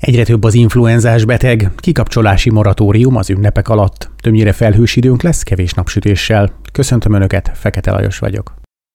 Egyre több az influenzás beteg, kikapcsolási moratórium az ünnepek alatt. Többnyire felhős időnk lesz, kevés napsütéssel. Köszöntöm Önöket, Fekete Lajos vagyok.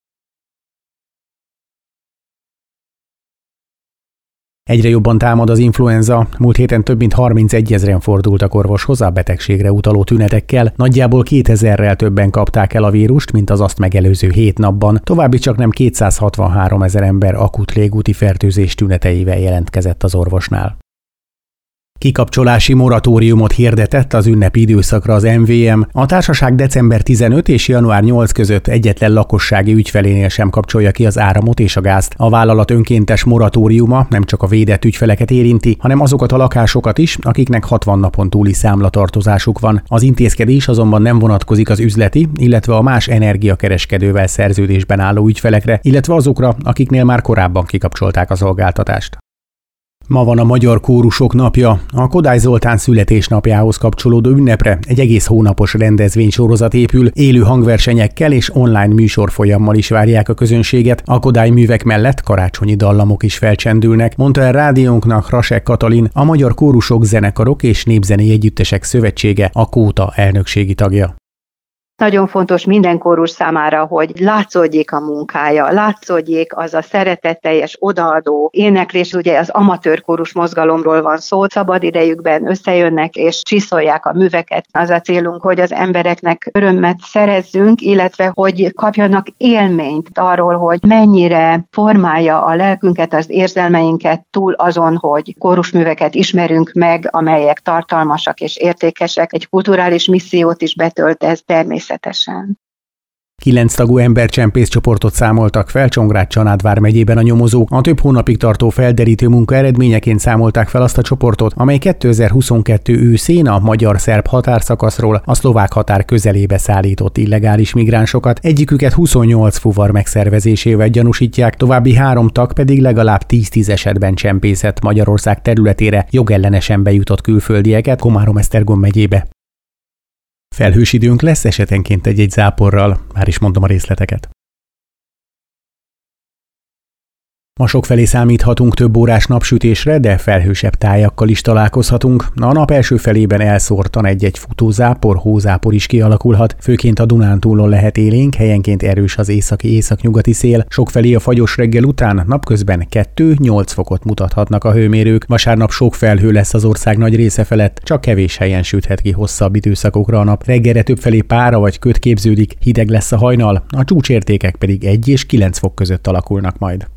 Egyre jobban támad az influenza. Múlt héten több mint 31 000-en fordultak orvoshoz a betegségre utaló tünetekkel, nagyjából 2000-rel többen kapták el a vírust, mint az azt megelőző 7 napban, további csaknem 263 000 ember akut légúti fertőzés tüneteivel jelentkezett az orvosnál. Kikapcsolási moratóriumot hirdetett az ünnepi időszakra az MVM. A társaság december 15 és január 8 között egyetlen lakossági ügyfelénél sem kapcsolja ki az áramot és a gázt. A vállalat önkéntes moratóriuma nem csak a védett ügyfeleket érinti, hanem azokat a lakásokat is, akiknek 60 napon túli számlatartozásuk van. Az intézkedés azonban nem vonatkozik az üzleti, illetve a más energiakereskedővel szerződésben álló ügyfelekre, illetve azokra, akiknél már korábban kikapcsolták a szolgáltatást. Ma van a Magyar Kórusok napja. A Kodály Zoltán születésnapjához kapcsolódó ünnepre egy egész hónapos rendezvénysorozat épül, élő hangversenyekkel és online műsorfolyammal is várják a közönséget. A Kodály művek mellett karácsonyi dallamok is felcsendülnek, mondta el rádiónknak Rasek Katalin, a Magyar Kórusok, Zenekarok és Népzenei Együttesek Szövetsége, a Kóta elnökségi tagja. Nagyon fontos minden kórus számára, hogy látszódjék a munkája, látszódjék az a szeretetteljes, odaadó éneklés, ugye az amatőr kórus mozgalomról van szó, szabad idejükben összejönnek és csiszolják a műveket. Az a célunk, hogy az embereknek örömet szerezzünk, illetve hogy kapjanak élményt arról, hogy mennyire formálja a lelkünket, az érzelmeinket túl azon, hogy kórusműveket ismerünk meg, amelyek tartalmasak és értékesek. Egy kulturális missziót is betölt ez természetesen. 9 tagú embercsempész csoportot számoltak fel Csongrád-Csanádvár megyében a nyomozók. A több hónapig tartó felderítő munka eredményeként számolták fel azt a csoportot, amely 2022 őszén a magyar-szerb határszakaszról a szlovák határ közelébe szállított illegális migránsokat. Egyiküket 28 fuvar megszervezésével gyanúsítják, további 3 tag pedig legalább 10 esetben csempészett Magyarország területére jogellenesen bejutott külföldieket Komárom-Esztergom megyébe. Felhős időnk lesz, esetenként egy záporral, már is mondom a részleteket. Ma sokfelé számíthatunk több órás napsütésre, de felhősebb tájakkal is találkozhatunk. A nap első felében elszórtan egy-egy futózápor, hózápor is kialakulhat, főként a Dunántúlon lehet élénk, helyenként erős az északi-északnyugati szél. Sokfelé a fagyos reggel után napközben 2-8 fokot mutathatnak a hőmérők. Vasárnap sok felhő lesz az ország nagy része felett, csak kevés helyen süthet ki hosszabb időszakokra a nap. Reggelre többfelé pára vagy köd képződik, hideg lesz a hajnal, a csúcsértékek pedig 1 és 9 fok között alakulnak majd.